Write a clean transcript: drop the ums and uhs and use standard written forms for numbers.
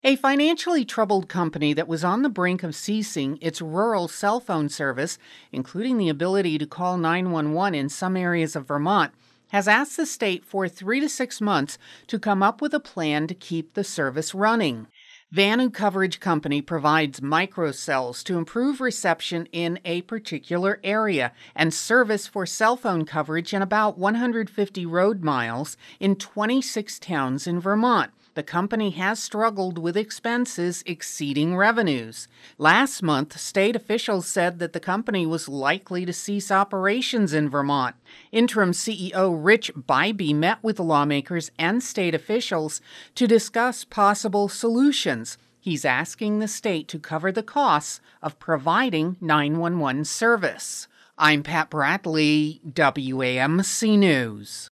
A financially troubled company that was on the brink of ceasing its rural cell phone service, including the ability to call 911 in some areas of Vermont, has asked the state for 3 to 6 months to come up with a plan to keep the service running. Vanu Coverage Company provides microcells to improve reception in a particular area and service for cell phone coverage in about 150 road miles in 26 towns in Vermont. The company has struggled with expenses exceeding revenues. Last month, state officials said that the company was likely to cease operations in Vermont. Interim CEO Rich Bybee met with lawmakers and state officials to discuss possible solutions. He's asking the state to cover the costs of providing 911 service. I'm Pat Bradley, WAMC News.